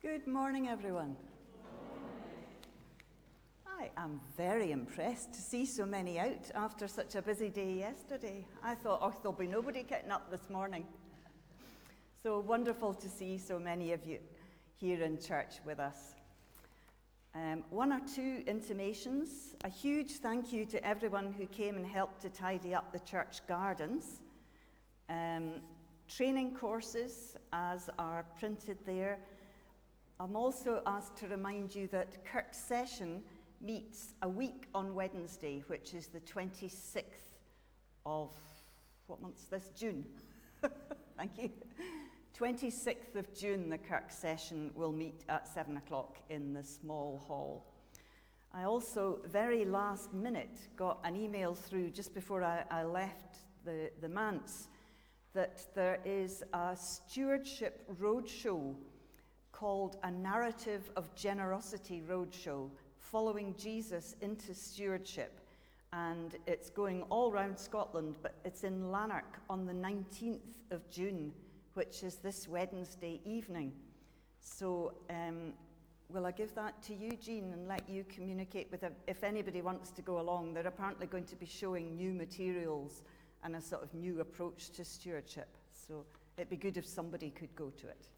Good morning, everyone. I am very impressed to see so many out after such a busy day yesterday. I thought, there'll be nobody getting up this morning. So wonderful to see so many of you here in church with us. One or two intimations. A huge thank you to everyone who came and helped to tidy up the church gardens. Training courses, as are printed there. I'm also asked to remind you that Kirk Session meets a week on Wednesday, which is the 26th of, what month's this? June. Thank you. 26th of June, the Kirk Session will meet at 7 o'clock in the small hall. I also, very last minute, got an email through just before I left the manse that there is a stewardship roadshow called A Narrative of Generosity Roadshow, following Jesus into stewardship. And it's going all around Scotland, but it's in Lanark on the 19th of June, which is this Wednesday evening. So will I give that to you, Jean, and let you communicate with them? If anybody wants to go along, they're apparently going to be showing new materials and a sort of new approach to stewardship. So it'd be good if somebody could go to it.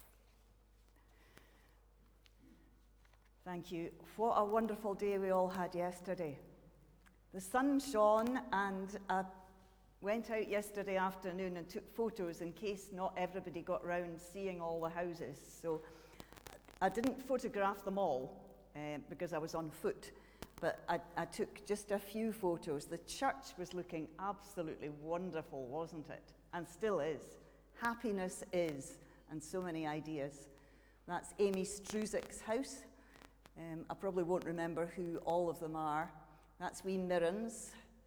Thank you. What a wonderful day we all had yesterday. The sun shone, and I went out yesterday afternoon and took photos in case not everybody got round seeing all the houses. So I didn't photograph them all because I was on foot, but I took just a few photos. The church was looking absolutely wonderful, wasn't it? And still is. Happiness is, and so many ideas. That's Amy Struzik's house. I probably won't remember who all of them are. That's wee Mirren's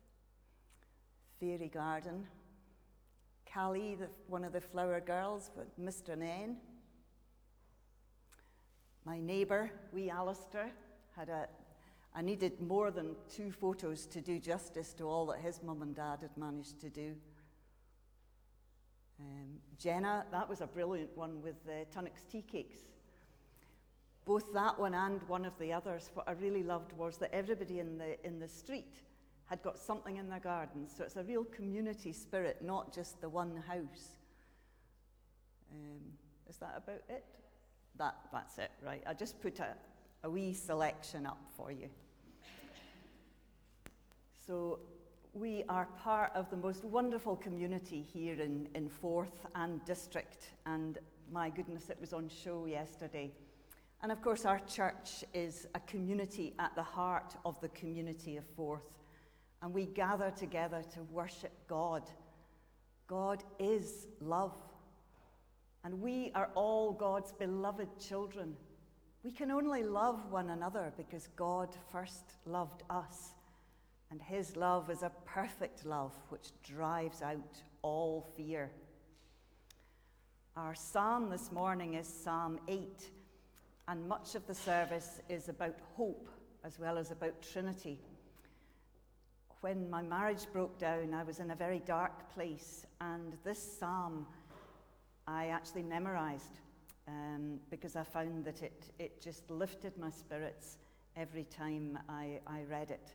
fairy garden. Callie, one of the flower girls, with Mr. Nain. My neighbour, wee Alistair, I needed more than 2 photos to do justice to all that his mum and dad had managed to do. Jenna, that was a brilliant one with Tunnock's tea cakes. Both that one and one of the others, what I really loved was that everybody in the street had got something in their gardens. So it's a real community spirit, not just the one house. Is that about it? That's it, right. I just put a wee selection up for you. So we are part of the most wonderful community here in Forth and District. And my goodness, it was on show yesterday. And of course, our church is a community at the heart of the community of Forth. And we gather together to worship God. God is love. And we are all God's beloved children. We can only love one another because God first loved us. And his love is a perfect love which drives out all fear. Our psalm this morning is Psalm 8. And much of the service is about hope as well as about Trinity. When my marriage broke down, I was in a very dark place, and this psalm I actually memorized because I found that it just lifted my spirits every time I read it.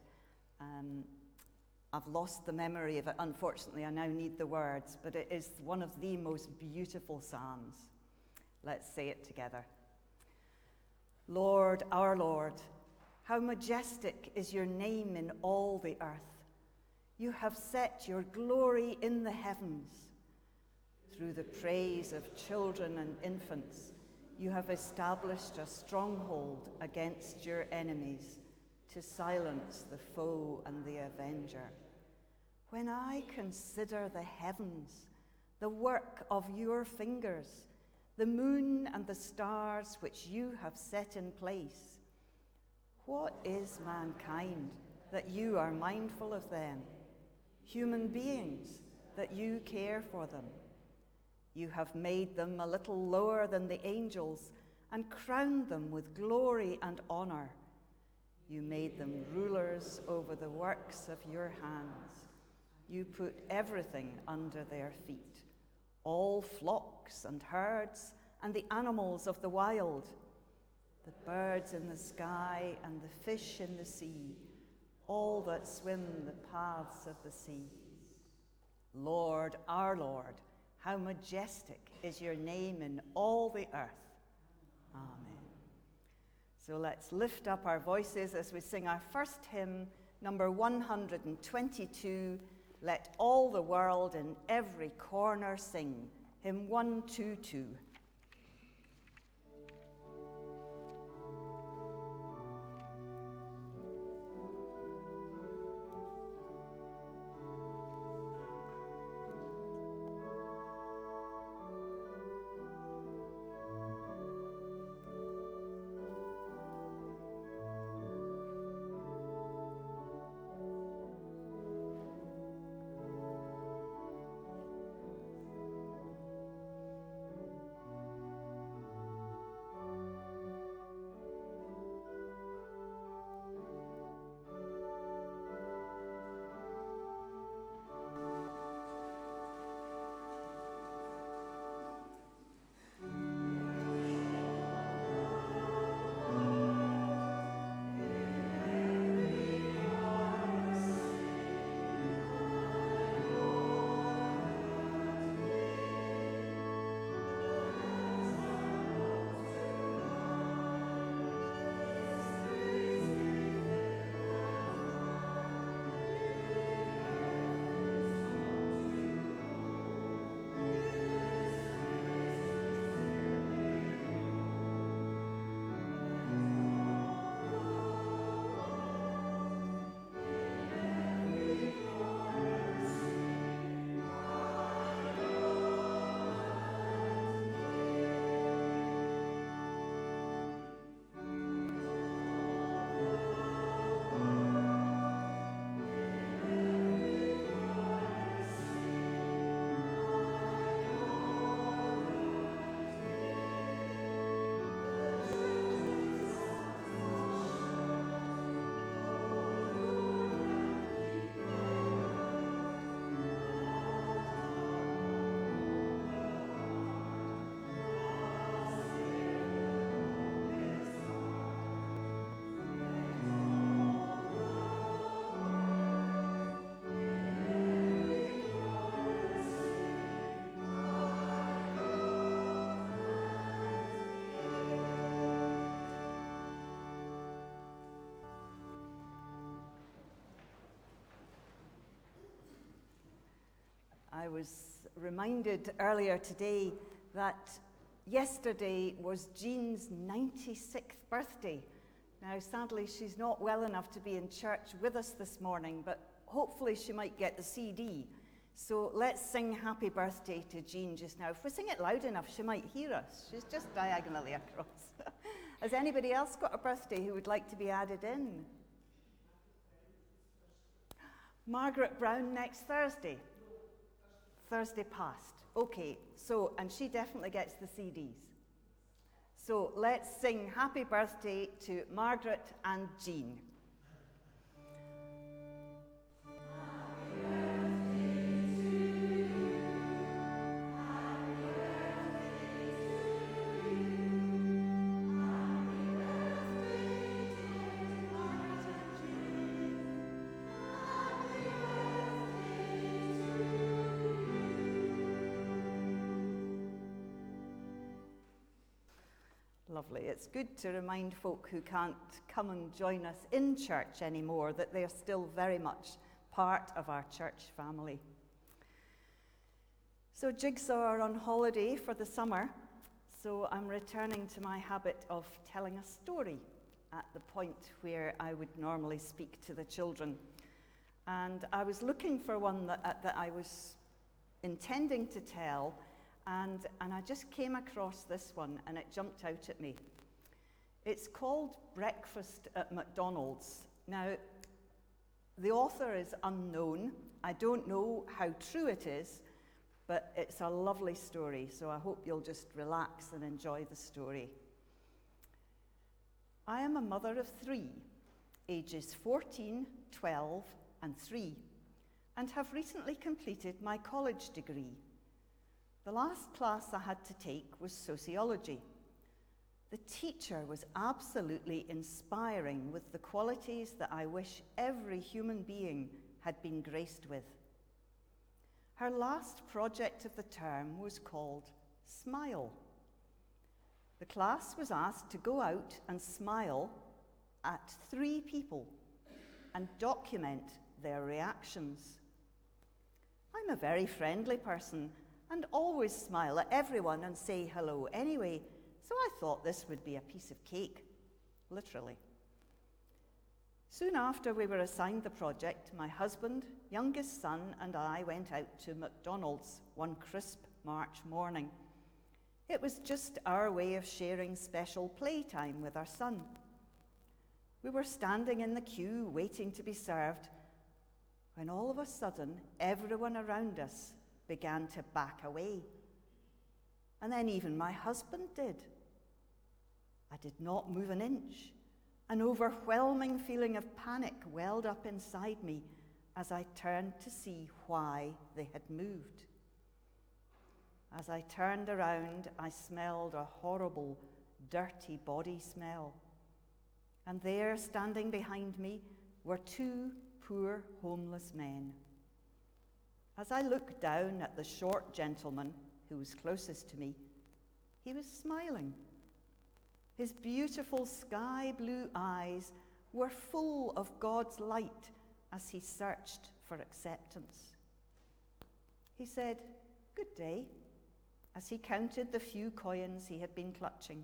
I've lost the memory of it. Unfortunately, I now need the words, but it is one of the most beautiful psalms. Let's say it together. Lord, our Lord, how majestic is your name in all the earth. You have set your glory in the heavens. Through the praise of children and infants, you have established a stronghold against your enemies to silence the foe and the avenger. When I consider the heavens, the work of your fingers, the moon and the stars which you have set in place. What is mankind that you are mindful of them? Human beings that you care for them. You have made them a little lower than the angels and crowned them with glory and honor. You made them rulers over the works of your hands. You put everything under their feet. All flocks and herds and the animals of the wild, the birds in the sky and the fish in the sea, all that swim the paths of the sea. Lord, our Lord, how majestic is your name in all the earth. Amen. So let's lift up our voices as we sing our first hymn, number 122, Let All the World in Every Corner Sing, hymn 122. I was reminded earlier today that yesterday was Jean's 96th birthday. Now, sadly, she's not well enough to be in church with us this morning, but hopefully she might get the CD. So let's sing happy birthday to Jean just now. If we sing it loud enough, she might hear us. She's just diagonally across. Has anybody else got a birthday who would like to be added in? Margaret Brown next Thursday. Thursday past. Okay, so, and she definitely gets the CDs. So let's sing happy birthday to Margaret and Jean. Lovely. It's good to remind folk who can't come and join us in church anymore that they're still very much part of our church family. So Jigsaw are on holiday for the summer, so I'm returning to my habit of telling a story at the point where I would normally speak to the children. And I was looking for one that I was intending to tell, and I just came across this one, and it jumped out at me. It's called Breakfast at McDonald's. Now, the author is unknown. I don't know how true it is, but it's a lovely story, so I hope you'll just relax and enjoy the story. I am a mother of 3, ages 14, 12, and 3, and have recently completed my college degree. The last class I had to take was sociology. The teacher was absolutely inspiring with the qualities that I wish every human being had been graced with. Her last project of the term was called Smile. The class was asked to go out and smile at 3 people and document their reactions. I'm a very friendly person and always smile at everyone and say hello anyway, so I thought this would be a piece of cake, literally. Soon after we were assigned the project, my husband, youngest son, and I went out to McDonald's one crisp March morning. It was just our way of sharing special playtime with our son. We were standing in the queue waiting to be served when all of a sudden everyone around us began to back away. And then even my husband did. I did not move an inch. An overwhelming feeling of panic welled up inside me as I turned to see why they had moved. As I turned around, I smelled a horrible, dirty body smell. And there, standing behind me, were 2 poor homeless men. As I looked down at the short gentleman who was closest to me, he was smiling. His beautiful sky blue eyes were full of God's light as he searched for acceptance. He said, "Good day," as he counted the few coins he had been clutching.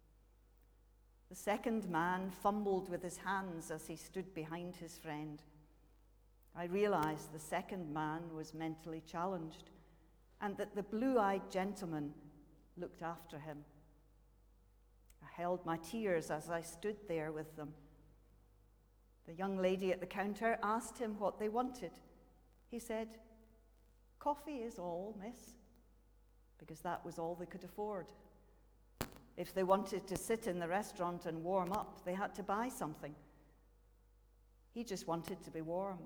The second man fumbled with his hands as he stood behind his friend. I realized the second man was mentally challenged and that the blue-eyed gentleman looked after him. I held my tears as I stood there with them. The young lady at the counter asked him what they wanted. He said, "Coffee is all, miss," because that was all they could afford. If they wanted to sit in the restaurant and warm up, they had to buy something. He just wanted to be warm.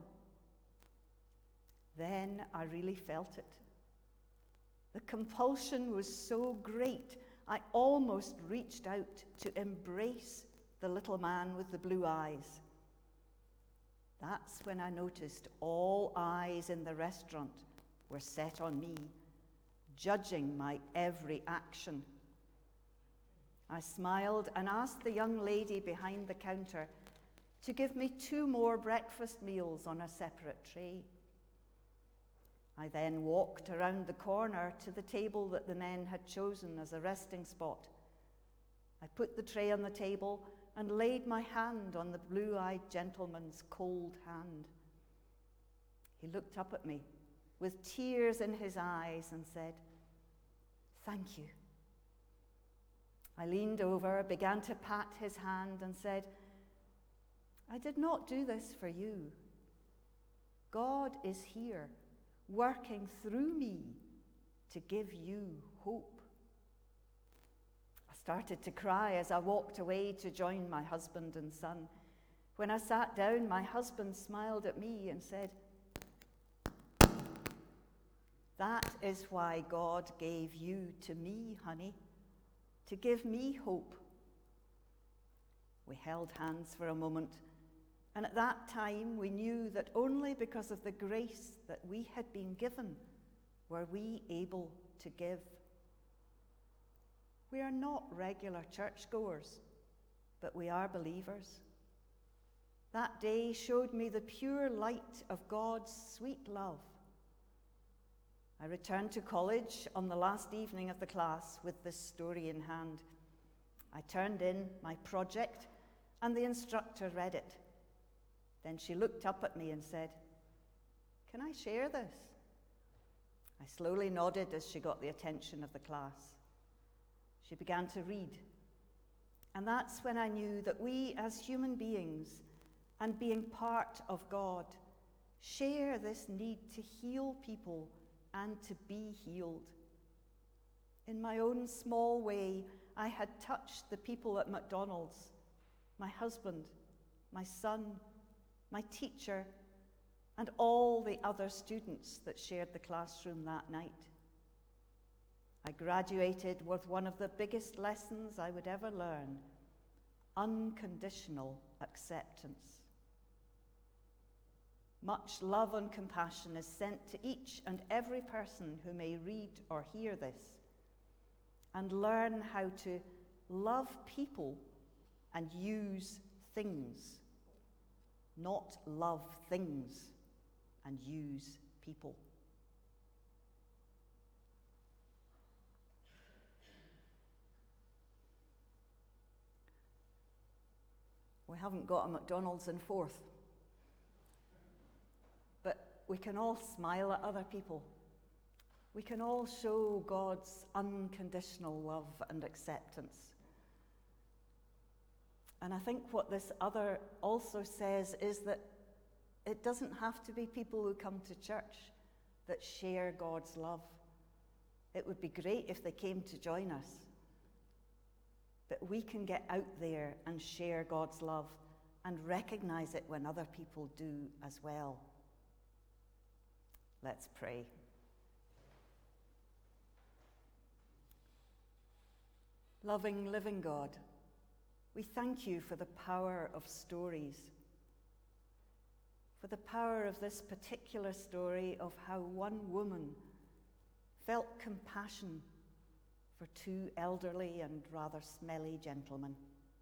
Then I really felt it. The compulsion was so great, I almost reached out to embrace the little man with the blue eyes. That's when I noticed all eyes in the restaurant were set on me, judging my every action. I smiled and asked the young lady behind the counter to give me 2 more breakfast meals on a separate tray. I then walked around the corner to the table that the men had chosen as a resting spot. I put the tray on the table and laid my hand on the blue-eyed gentleman's cold hand. He looked up at me with tears in his eyes and said, "Thank you." I leaned over, began to pat his hand and said, "I did not do this for you. God is here, working through me to give you hope." I started to cry as I walked away to join my husband and son. When I sat down, my husband smiled at me and said, "That is why God gave you to me, honey, to give me hope." We held hands for a moment, and at that time we knew that only because of the grace that we had been given were we able to give. We are not regular churchgoers, but we are believers. That day showed me the pure light of God's sweet love. I returned to college on the last evening of the class with this story in hand. I turned in my project and the instructor read it. Then she looked up at me and said, "Can I share this?" I slowly nodded as she got the attention of the class. She began to read. And that's when I knew that we as human beings, and being part of God, share this need to heal people and to be healed. In my own small way, I had touched the people at McDonald's, my husband, my son, my teacher, and all the other students that shared the classroom that night. I graduated with one of the biggest lessons I would ever learn: unconditional acceptance. Much love and compassion is sent to each and every person who may read or hear this, and learn how to love people and use things, not love things and use people. We haven't got a McDonald's in Forth, but we can all smile at other people. We can all show God's unconditional love and acceptance. And I think what this other also says is that it doesn't have to be people who come to church that share God's love. It would be great if they came to join us. But we can get out there and share God's love and recognize it when other people do as well. Let's pray. Loving, living God, we thank you for the power of stories, for the power of this particular story of how one woman felt compassion for two elderly and rather smelly gentlemen.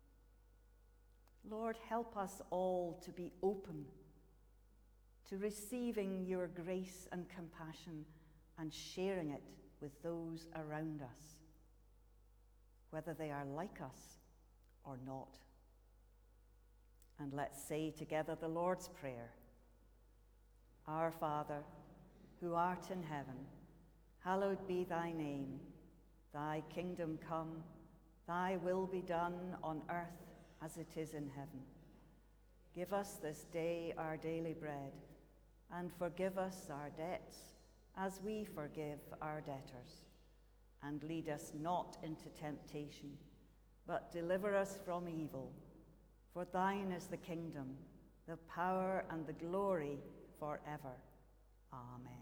Lord, help us all to be open to receiving your grace and compassion and sharing it with those around us, whether they are like us or not. And let's say together the Lord's Prayer. Our Father, who art in heaven, hallowed be thy name. Thy kingdom come, thy will be done on earth as it is in heaven. Give us this day our daily bread, and forgive us our debts as we forgive our debtors. And lead us not into temptation, but deliver us from evil. For thine is the kingdom, the power, and the glory forever. Amen.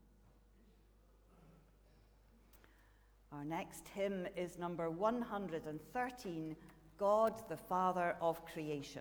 Our next hymn is number 113, God the Father of Creation.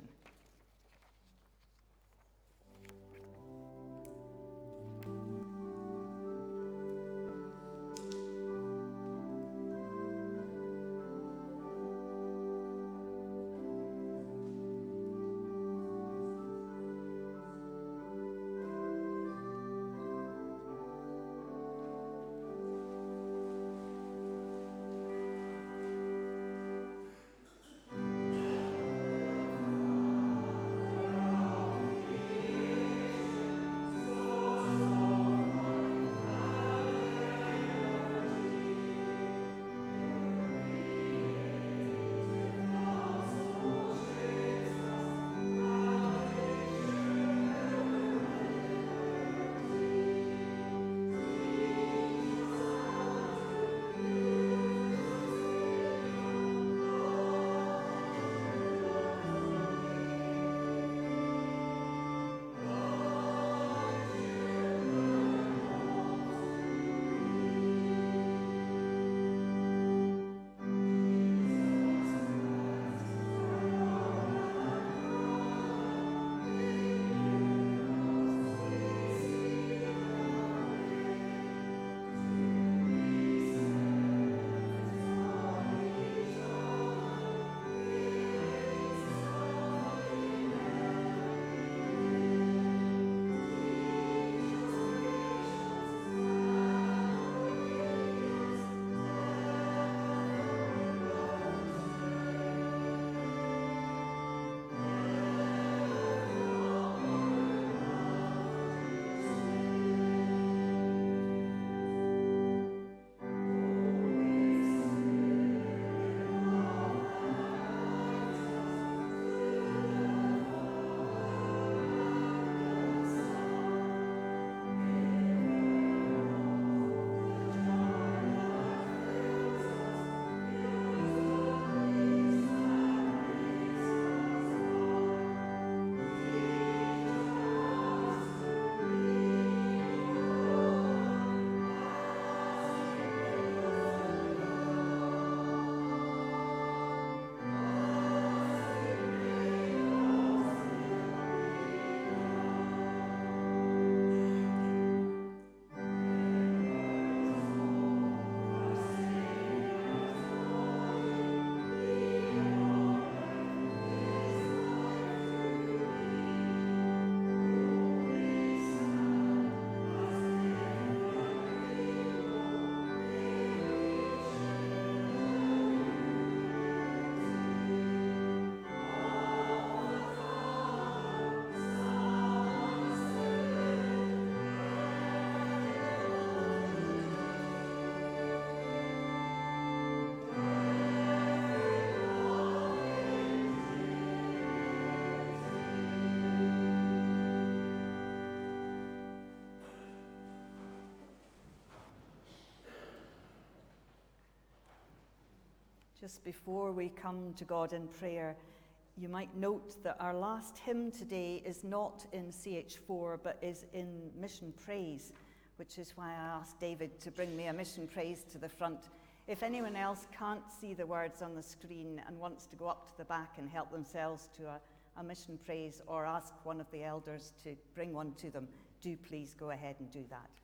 Just before we come to God in prayer, you might note that our last hymn today is not in CH4, but is in Mission Praise, which is why I asked David to bring me a Mission Praise to the front. If anyone else can't see the words on the screen and wants to go up to the back and help themselves to a Mission Praise, or ask one of the elders to bring one to them, do please go ahead and do that.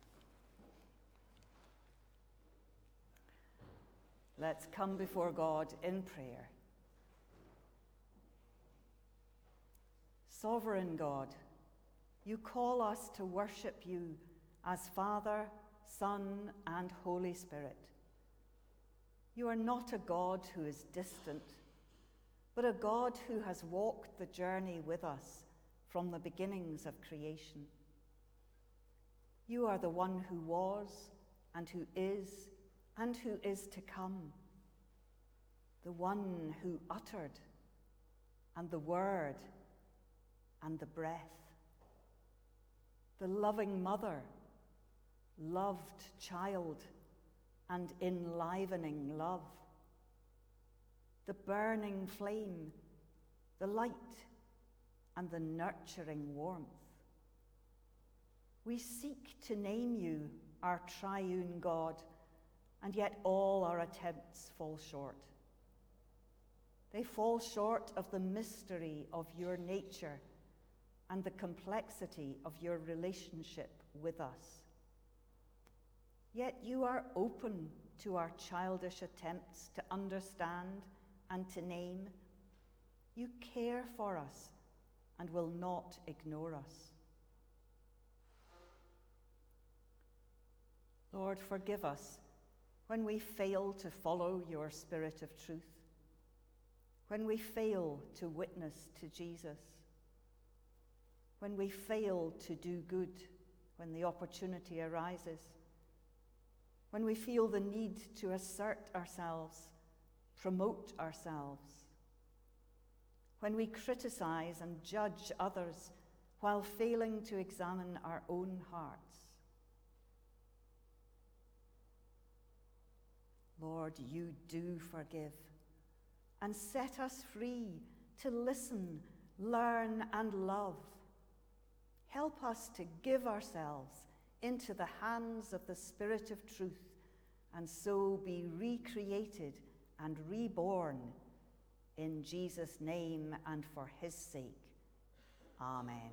Let's come before God in prayer. Sovereign God, you call us to worship you as Father, Son, and Holy Spirit. You are not a God who is distant, but a God who has walked the journey with us from the beginnings of creation. You are the one who was and who is to come, the one who uttered, and the word, and the breath, the loving mother, loved child, and enlivening love, the burning flame, the light, and the nurturing warmth. We seek to name you our triune God, and yet all our attempts fall short. They fall short of the mystery of your nature and the complexity of your relationship with us. Yet you are open to our childish attempts to understand and to name. You care for us and will not ignore us. Lord, forgive us when we fail to follow your spirit of truth, when we fail to witness to Jesus, when we fail to do good when the opportunity arises, when we feel the need to assert ourselves, promote ourselves, when we criticize and judge others while failing to examine our own hearts. Lord, you do forgive and set us free to listen, learn, and love. Help us to give ourselves into the hands of the Spirit of truth and so be recreated and reborn in Jesus' name and for his sake. Amen.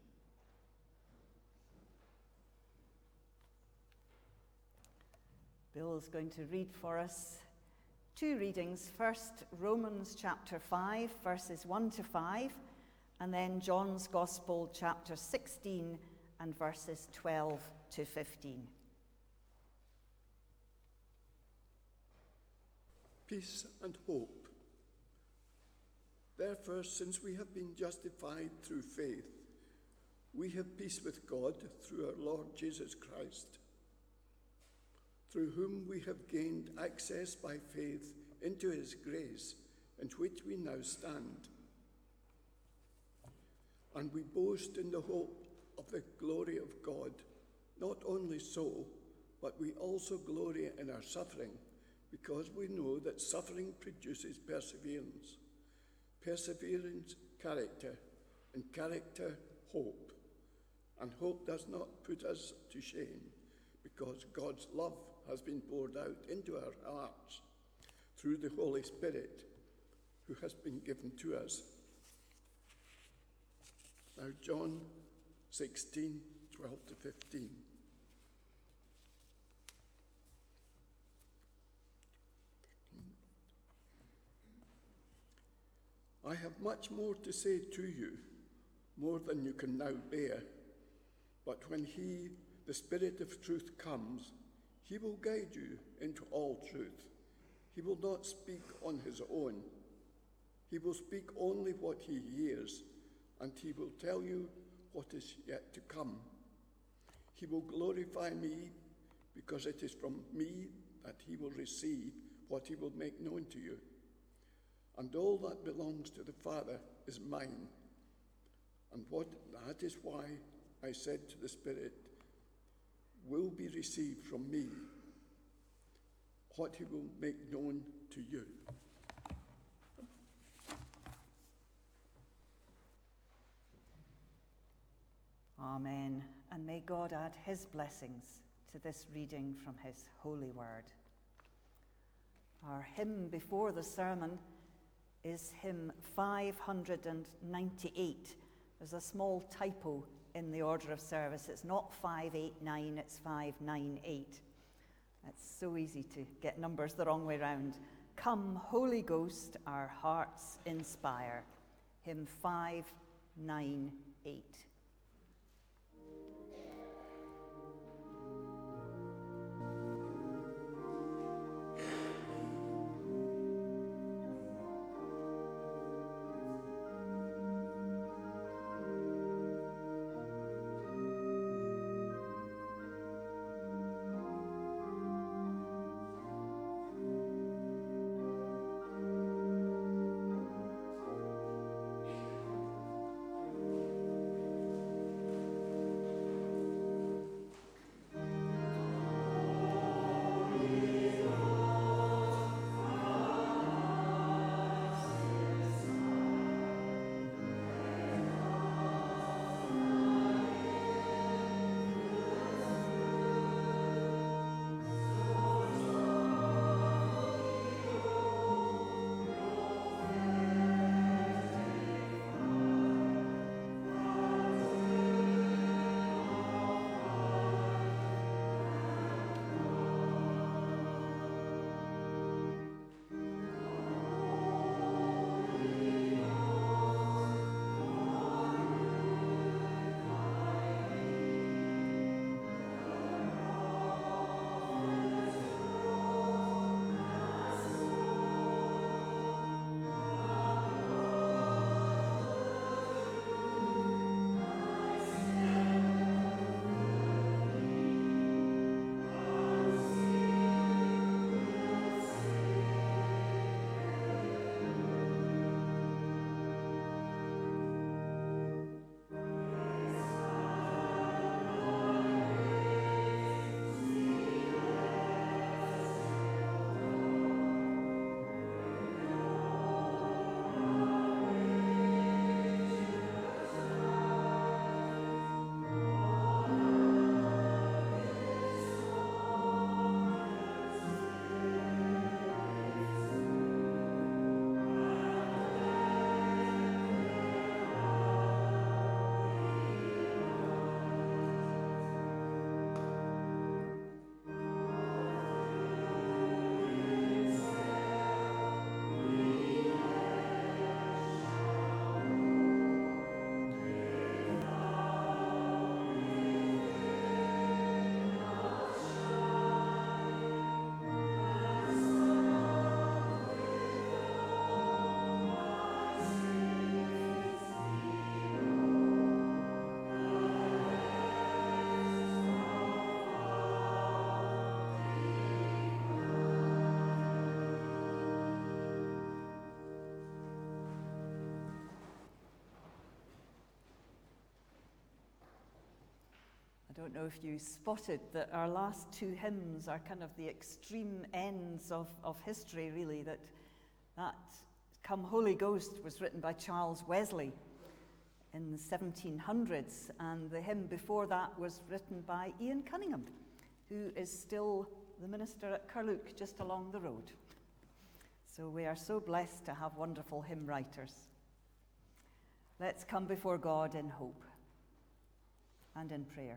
Bill is going to read for us two readings. First, Romans chapter 5, verses 1 to 5, and then John's Gospel chapter 16 and verses 12 to 15. Peace and hope. Therefore, since we have been justified through faith, we have peace with God through our Lord Jesus Christ, through whom we have gained access by faith into his grace, in which we now stand. And we boast in the hope of the glory of God. Not only so, but we also glory in our suffering, because we know that suffering produces perseverance. Perseverance, character, and character, hope. And hope does not put us to shame, because God's love has been poured out into our hearts through the Holy Spirit who has been given to us. Now, John 16, 12 to 15. I have much more to say to you, more than you can now bear. But when he, the Spirit of truth, comes, he will guide you into all truth. He will not speak on his own. He will speak only what he hears, and he will tell you what is yet to come. He will glorify me, because it is from me that he will receive what he will make known to you. And all that belongs to the Father is mine. And that is why I said to the Spirit, will be received from me what he will make known to you. Amen. And may God add his blessings to this reading from his holy word. Our hymn before the sermon is hymn 598. There's a small typo in the order of service. It's not 589, it's 598. It's so easy to get numbers the wrong way round. Come, Holy Ghost, our hearts inspire. Hymn 598. I don't know if you spotted that our last two hymns are kind of the extreme ends of history, really, that Come Holy Ghost was written by Charles Wesley in the 1700s, and the hymn before that was written by Ian Cunningham, who is still the minister at Carluke, just along the road. So we are so blessed to have wonderful hymn writers. Let's come before God in hope and in prayer.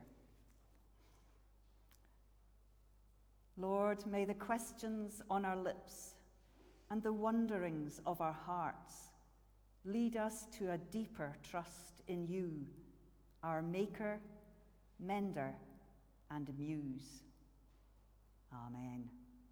Lord, may the questions on our lips and the wonderings of our hearts lead us to a deeper trust in you, our Maker, Mender, and Muse. Amen.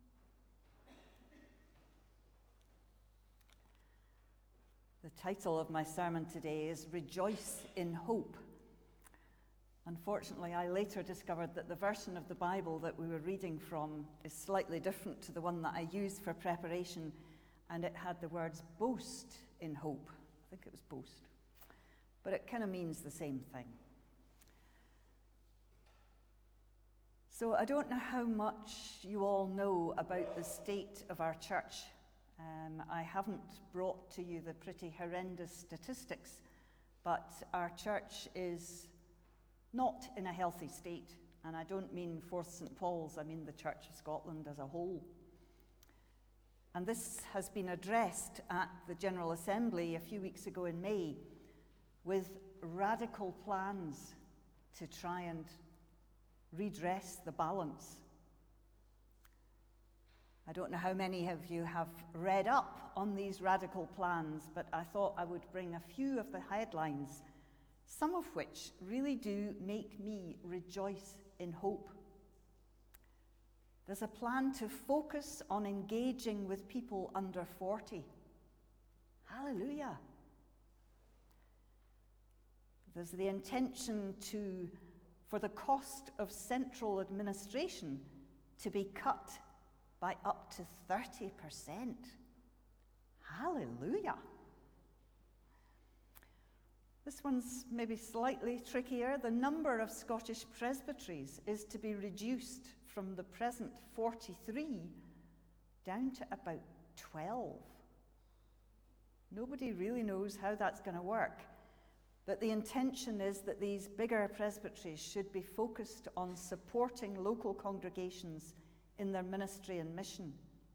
The title of my sermon today is Rejoice in Hope. Unfortunately, I later discovered that the version of the Bible that we were reading from is slightly different to the one that I used for preparation, and it had the words boast in hope. I think it was boast. But it kind of means the same thing. So I don't know how much you all know about the state of our church. I haven't brought to you the pretty horrendous statistics, but our church is not in a healthy state. And I don't mean Fourth St. Paul's, I mean the Church of Scotland as a whole. And this has been addressed at the General Assembly a few weeks ago in May with radical plans to try and redress the balance. I don't know how many of you have read up on these radical plans, but I thought I would bring a few of the headlines, some of which really do make me rejoice in hope. There's a plan to focus on engaging with people under 40. Hallelujah. There's the intention for the cost of central administration to be cut by up to 30%. Hallelujah. This one's maybe slightly trickier. The number of Scottish presbyteries is to be reduced from the present 43 down to about 12. Nobody really knows how that's going to work, but the intention is that these bigger presbyteries should be focused on supporting local congregations in their ministry and mission.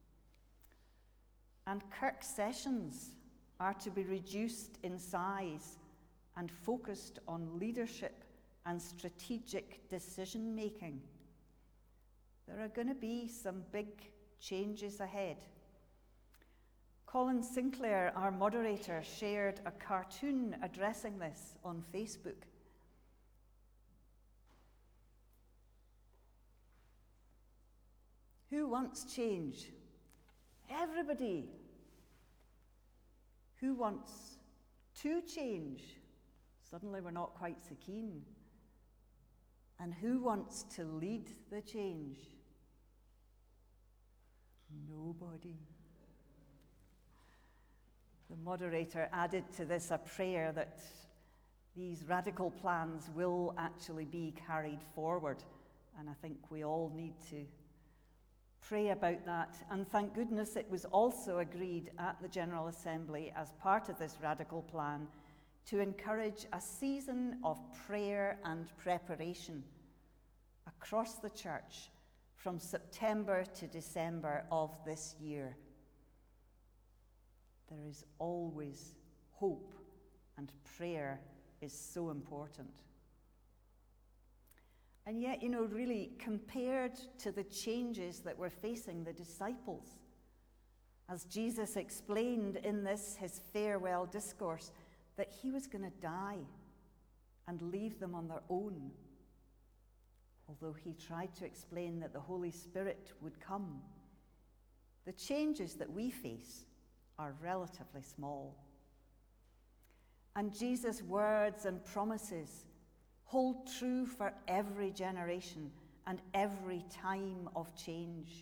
And Kirk sessions are to be reduced in size and focused on leadership and strategic decision-making. There are going to be some big changes ahead. Colin Sinclair, our moderator, shared a cartoon addressing this on Facebook. Who wants change? Everybody. Who wants to change? Suddenly we're not quite so keen. And who wants to lead the change? Nobody. The moderator added to this a prayer that these radical plans will actually be carried forward. And I think we all need to pray about that. And thank goodness it was also agreed at the General Assembly as part of this radical plan to encourage a season of prayer and preparation across the church from September to December of this year. There is always hope, and prayer is so important. And yet, really, compared to the changes that were facing the disciples, as Jesus explained in his farewell discourse, that he was going to die and leave them on their own, although he tried to explain that the Holy Spirit would come. The changes that we face are relatively small. And Jesus' words and promises hold true for every generation and every time of change.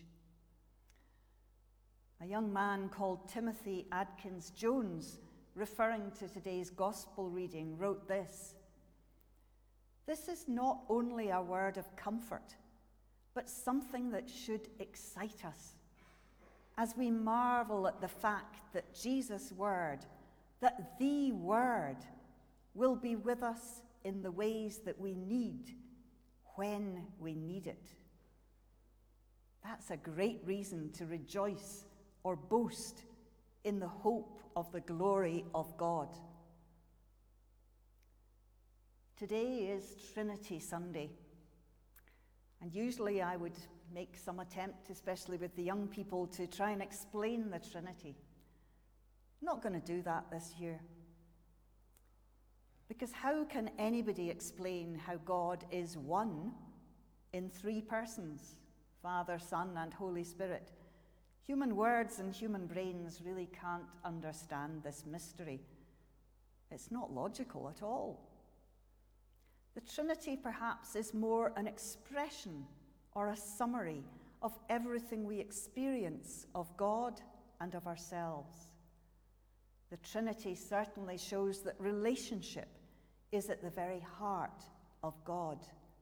A young man called Timothy Adkins Jones, referring to today's gospel reading, wrote this: "This is not only a word of comfort, but something that should excite us as we marvel at the fact that Jesus' word, that the word, will be with us in the ways that we need when we need it." That's a great reason to rejoice or boast in the hope of the glory of God. Today is Trinity Sunday, and usually I would make some attempt, especially with the young people, to try and explain the Trinity. I'm not going to do that this year, because how can anybody explain how God is one in three persons, Father, Son, and Holy Spirit? Human words and human brains really can't understand this mystery. It's not logical at all. The Trinity perhaps is more an expression or a summary of everything we experience of God and of ourselves. The Trinity certainly shows that relationship is at the very heart of God.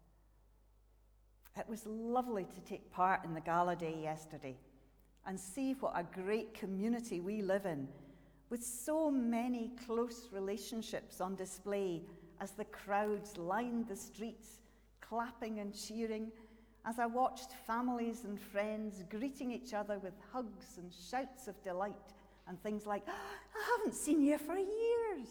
It was lovely to take part in the Gala Day yesterday and see what a great community we live in, with so many close relationships on display as the crowds lined the streets, clapping and cheering, as I watched families and friends greeting each other with hugs and shouts of delight and things like, I haven't seen you for years.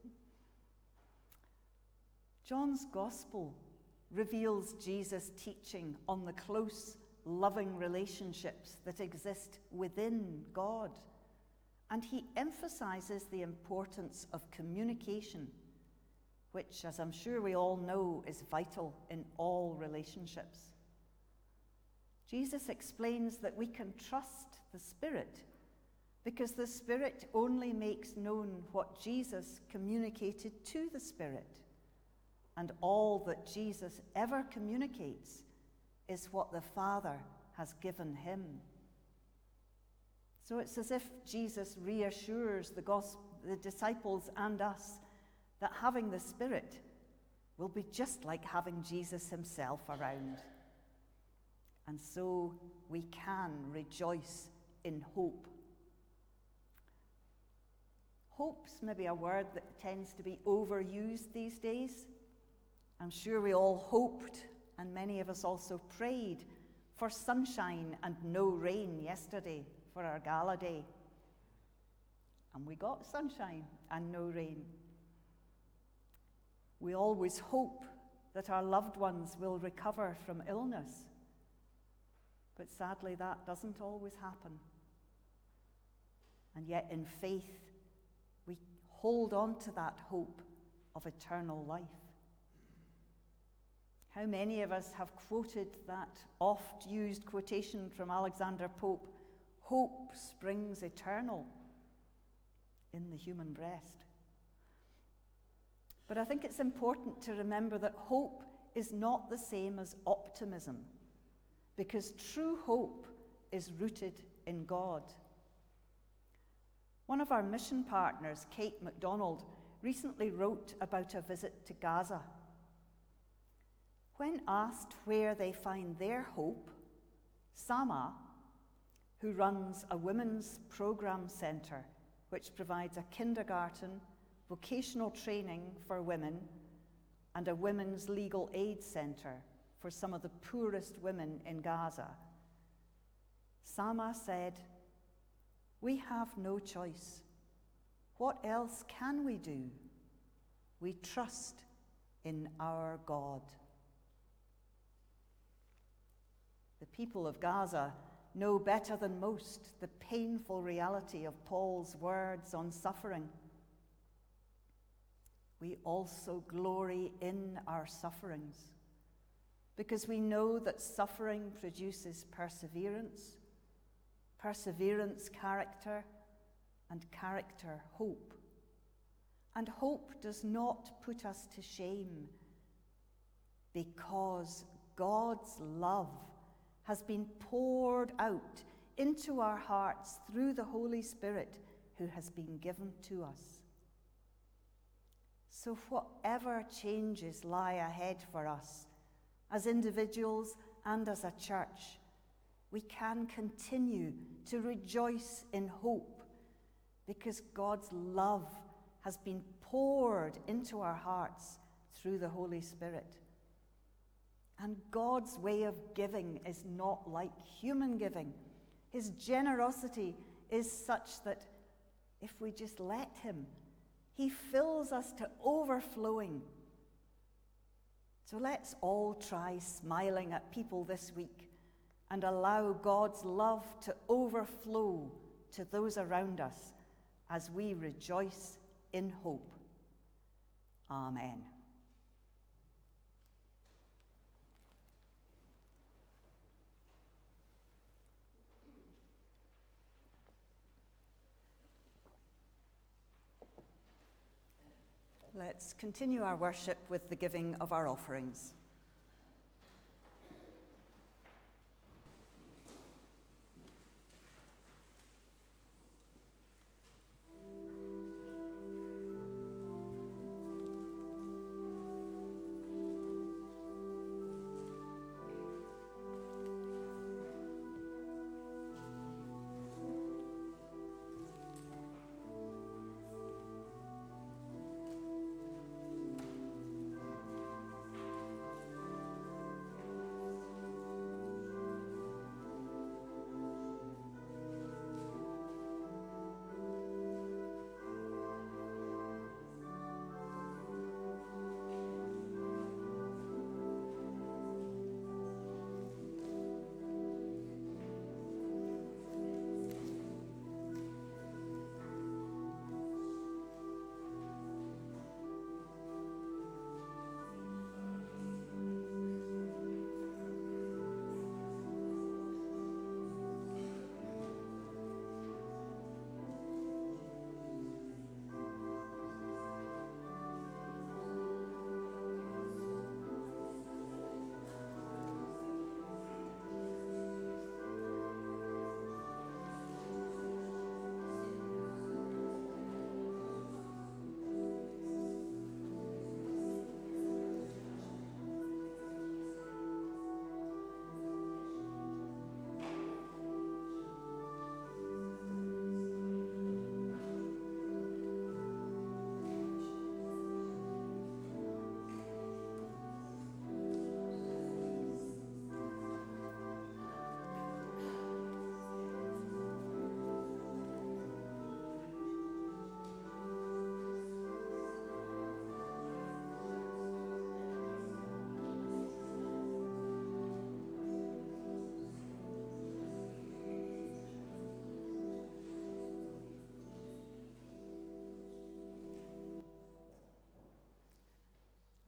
John's Gospel reveals Jesus' teaching on the close, loving relationships that exist within God. And he emphasizes the importance of communication, which, as I'm sure we all know, is vital in all relationships. Jesus explains that we can trust the Spirit because the Spirit only makes known what Jesus communicated to the Spirit. And all that Jesus ever communicates is what the Father has given him. So it's as if Jesus reassures the disciples and us that having the Spirit will be just like having Jesus himself around. And so we can rejoice in hope. Hope's maybe a word that tends to be overused these days. I'm sure we all hoped, and many of us also prayed, for sunshine and no rain yesterday for our gala day. And we got sunshine and no rain. We always hope that our loved ones will recover from illness. But sadly, that doesn't always happen. And yet, in faith, we hold on to that hope of eternal life. How many of us have quoted that oft-used quotation from Alexander Pope, "Hope springs eternal in the human breast"? But I think it's important to remember that hope is not the same as optimism, because true hope is rooted in God. One of our mission partners, Kate MacDonald, recently wrote about a visit to Gaza. When asked where they find their hope, Sama, who runs a women's program centre which provides a kindergarten, vocational training for women, and a women's legal aid centre for some of the poorest women in Gaza, Sama said, "We have no choice. What else can we do? We trust in our God." The people of Gaza know better than most the painful reality of Paul's words on suffering. We also glory in our sufferings because we know that suffering produces perseverance, perseverance character, and character hope. And hope does not put us to shame because God's love has been poured out into our hearts through the Holy Spirit who has been given to us. So whatever changes lie ahead for us, as individuals and as a church, we can continue to rejoice in hope because God's love has been poured into our hearts through the Holy Spirit. And God's way of giving is not like human giving. His generosity is such that if we just let him, he fills us to overflowing. So let's all try smiling at people this week and allow God's love to overflow to those around us as we rejoice in hope. Amen. Let's continue our worship with the giving of our offerings.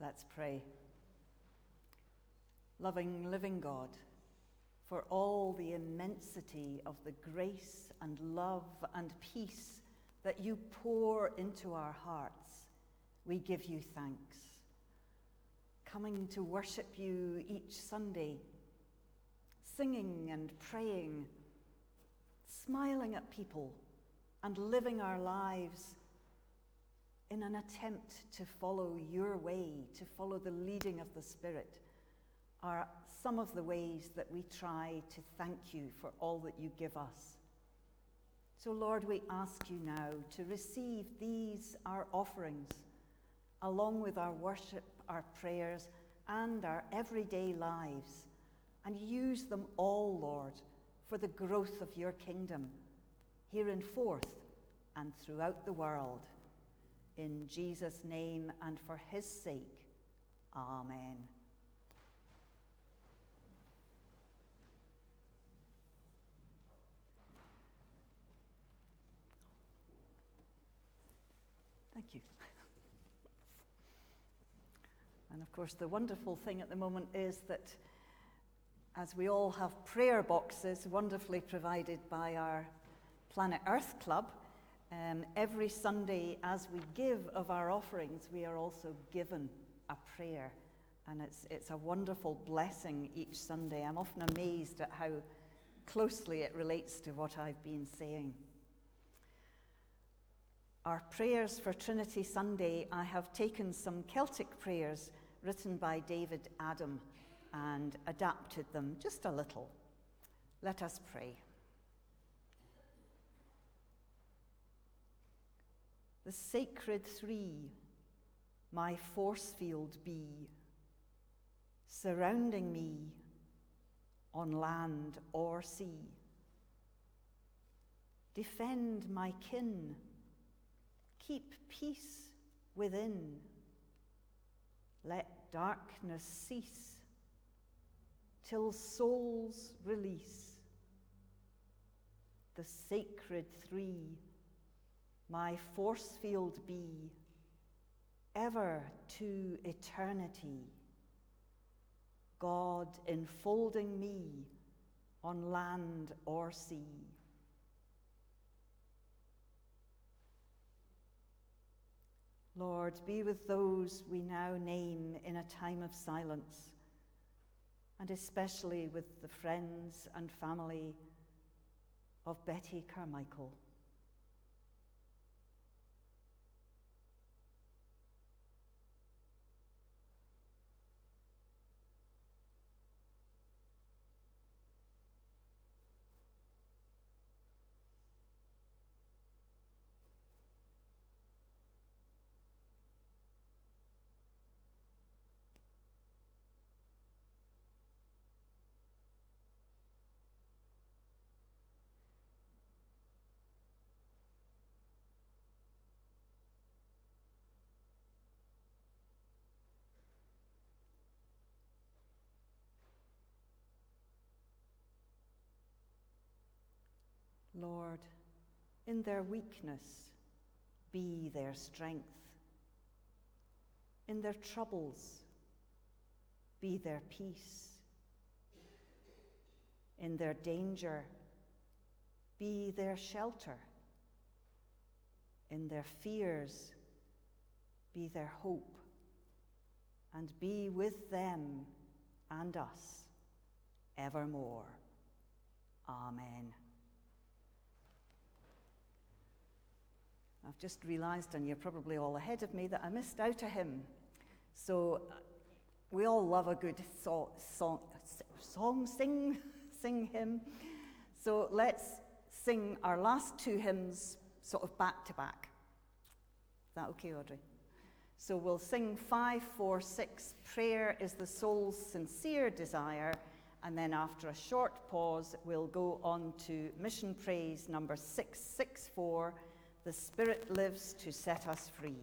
Let's pray. Loving, living God, for all the immensity of the grace and love and peace that you pour into our hearts, we give you thanks. Coming to worship you each Sunday, singing and praying, smiling at people, and living our lives in an attempt to follow your way, to follow the leading of the Spirit, are some of the ways that we try to thank you for all that you give us. So, Lord, we ask you now to receive these, our offerings, along with our worship, our prayers, and our everyday lives, and use them all, Lord, for the growth of your kingdom, here in Forth and throughout the world. In Jesus' name and for his sake, amen. Thank you. And of course, the wonderful thing at the moment is that as we all have prayer boxes wonderfully provided by our Planet Earth Club, every Sunday as we give of our offerings, we are also given a prayer. And it's a wonderful blessing each Sunday. I'm often amazed at how closely it relates to what I've been saying. Our prayers for Trinity Sunday, I have taken some Celtic prayers written by David Adam and adapted them just a little. Let us pray. The sacred three, my force field be, surrounding me on land or sea. Defend my kin, keep peace within. Let darkness cease till souls release. The sacred three, my force field be, ever to eternity. God enfolding me on land or sea. Lord, be with those we now name in a time of silence, and especially with the friends and family of Betty Carmichael. Lord, in their weakness, be their strength. In their troubles, be their peace. In their danger, be their shelter. In their fears, be their hope. And be with them and us evermore. Amen. I've just realised, and you're probably all ahead of me, that I missed out a hymn. So we all love a good sing hymn. So let's sing our last two hymns sort of back to back. Is that okay, Audrey? So we'll sing 5, 4, 6, Prayer is the Soul's Sincere Desire, and then after a short pause, we'll go on to Mission Praise number 664, The Spirit Lives to Set Us Free.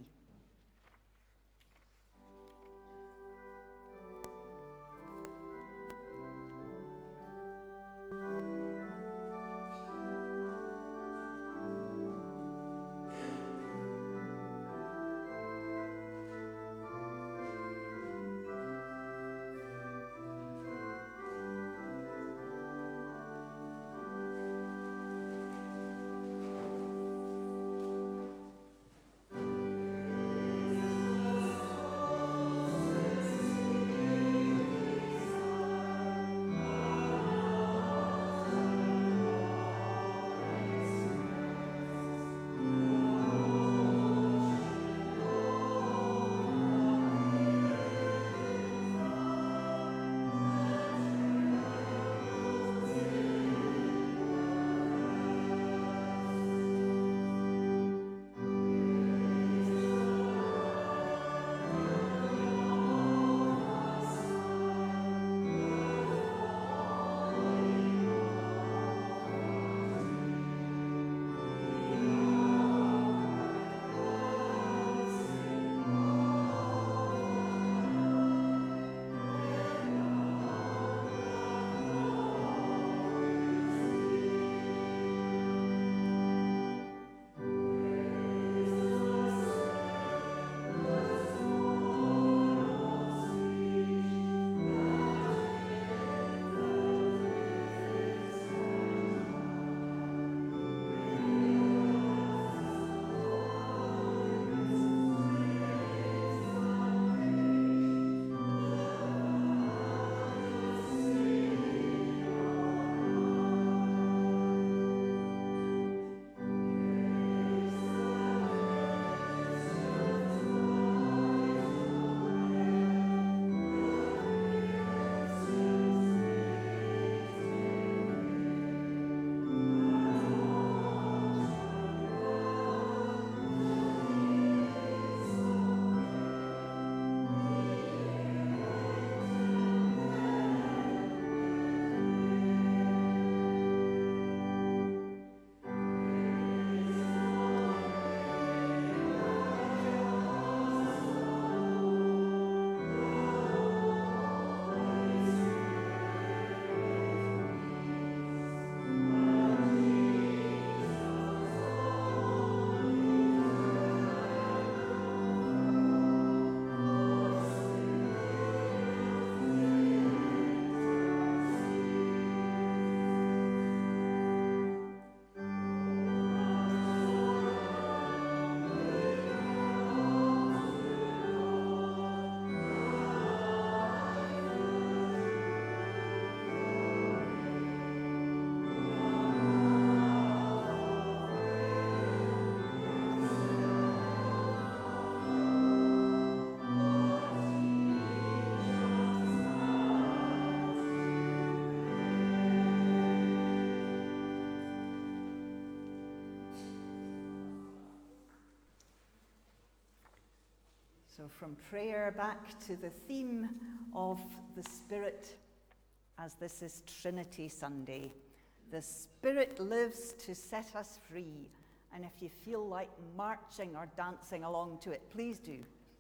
So from prayer back to the theme of the Spirit, as this is Trinity Sunday. The Spirit lives to set us free. And if you feel like marching or dancing along to it, please do.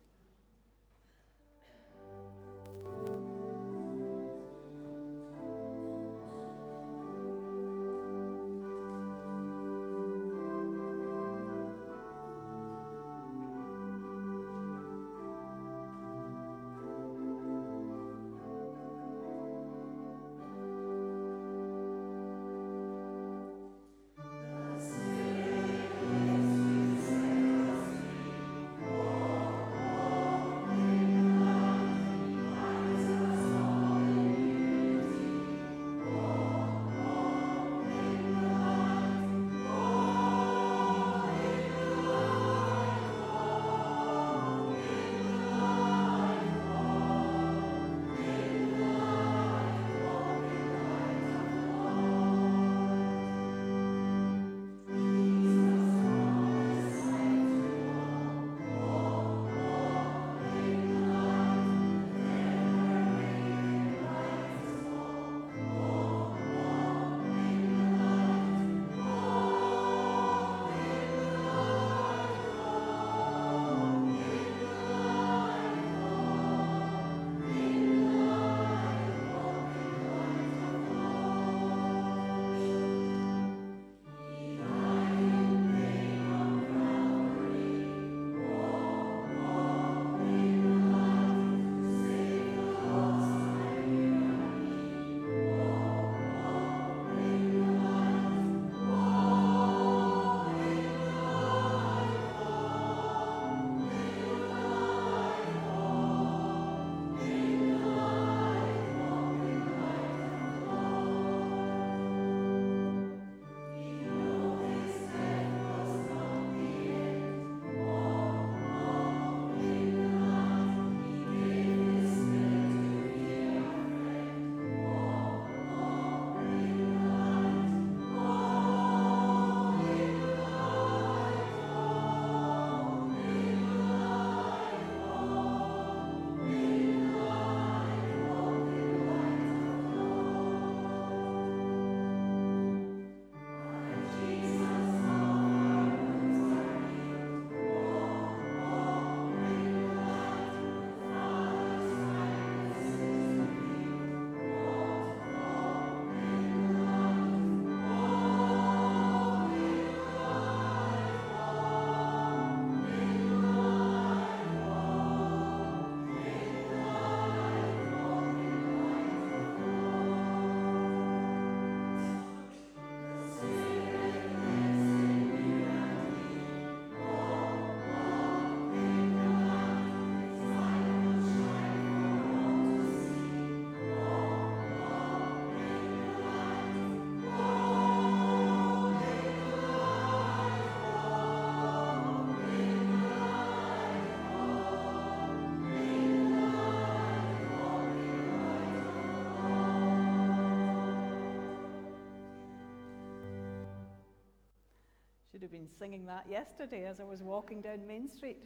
Should have been singing that yesterday as I was walking down Main Street.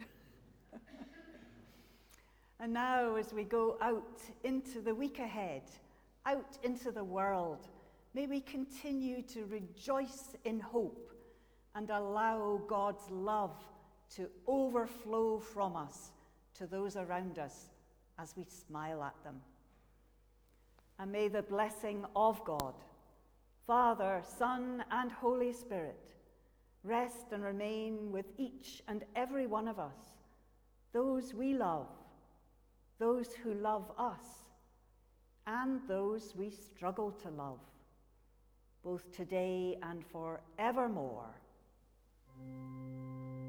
And now, as we go out into the week ahead, out into the world, may we continue to rejoice in hope and allow God's love to overflow from us to those around us as we smile at them. And may the blessing of God, Father, Son, and Holy Spirit, rest and remain with each and every one of us, those we love, those who love us, and those we struggle to love, both today and forevermore.